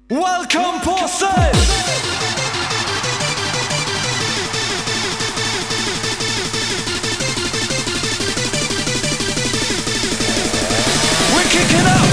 Welcome, Posse! We're kicking up!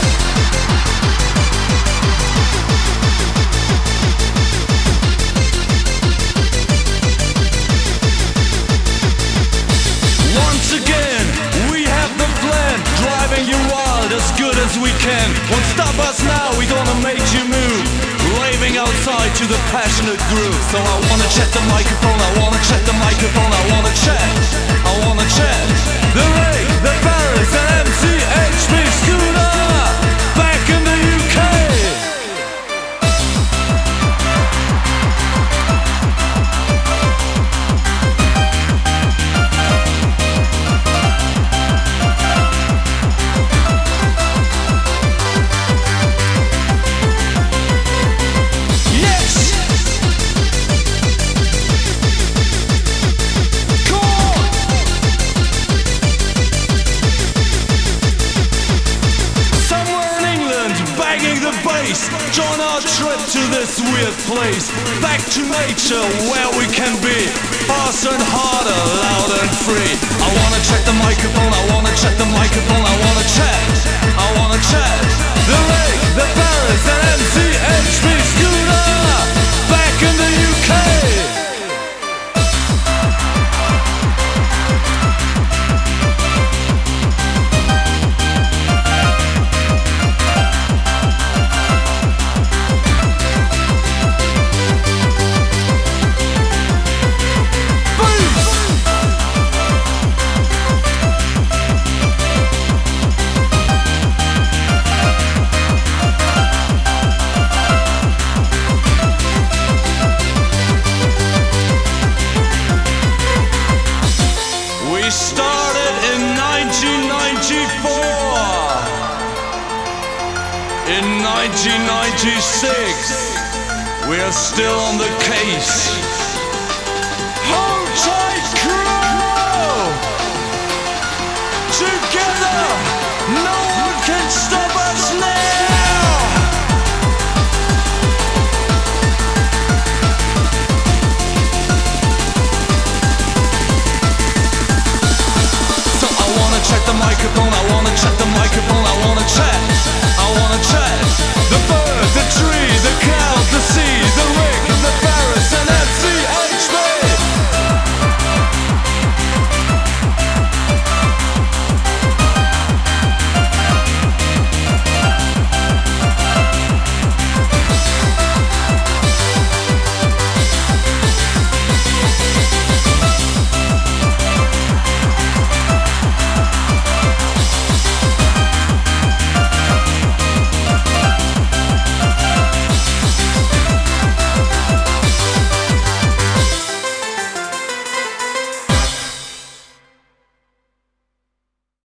Once again, we have the plan, driving you wild as good as we can. Won't stop us now, we gonna make you move, raving outside to the passionate groove. So I wanna check the microphone, I wanna check the microphone, I wanna check, I wanna check. The Ray, the Paris, and MCHB Scooter, back in the UK. Join our trip to this weird place, back to nature where we can be faster and harder, loud and free. I wanna check the microphone, I wanna check the microphone, I wanna check, I wanna check. The Ray, the Paris, and MCHB Scooter, back in the UK. We started in 1994. In 1996, we are still on the case. Hold tight, crew! Together!